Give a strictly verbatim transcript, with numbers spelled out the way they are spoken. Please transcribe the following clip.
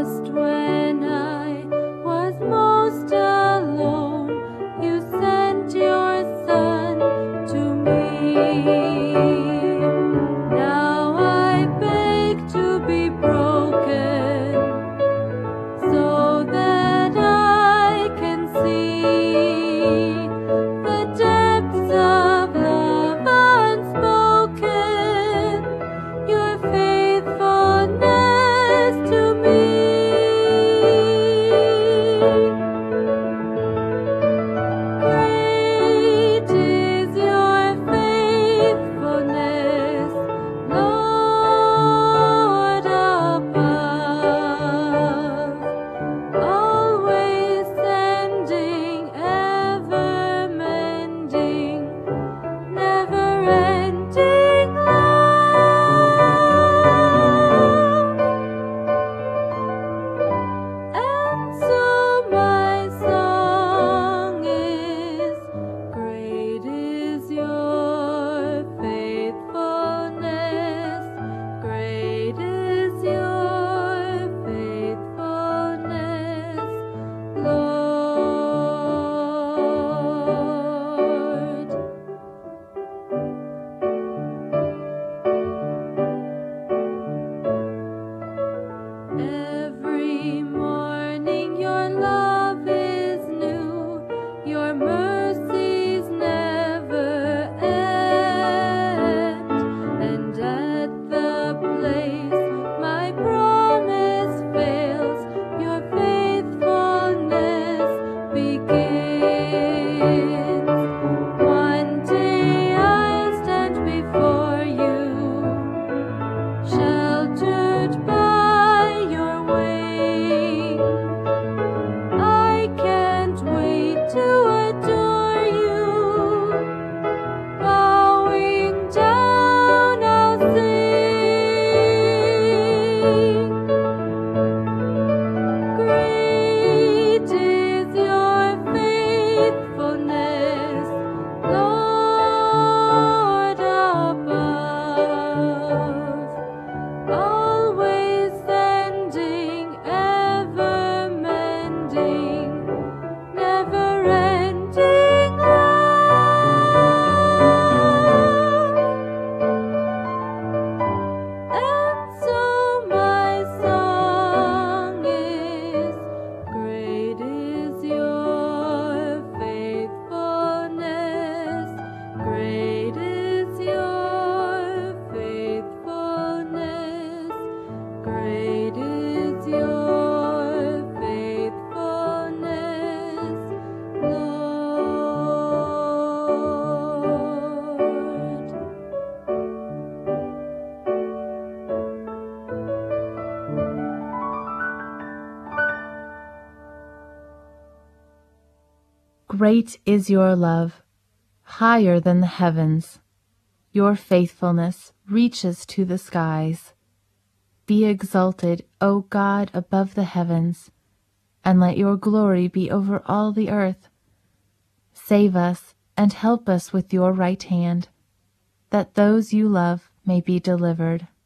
Just when I was most alone, you sent your Son to me. Now I beg to be broken, so that I can see the depths of love unspoken, your faithfulness to me. Great is your faithfulness, Lord above, always sending, ever mending, never ending love. And so my song is, great is your faithfulness, great is your faithfulness, Lord. Every morning your love is new, your mercies never end, and at the place my promise fails, your faithfulness begins. One day I'll stand before you, sheltered by your wing. I can't wait to adore you. Bowing down, I'll sing. Great is your faithfulness, Lord above, always sending, ever mending, never ending love. And so my song is, great is your faithfulness, great is your faithfulness, great is your faithfulness, Lord. Great is your love, higher than the heavens. Your faithfulness reaches to the skies. Be exalted, O God, above the heavens, and let your glory be over all the earth. Save us and help us with your right hand, that those you love may be delivered.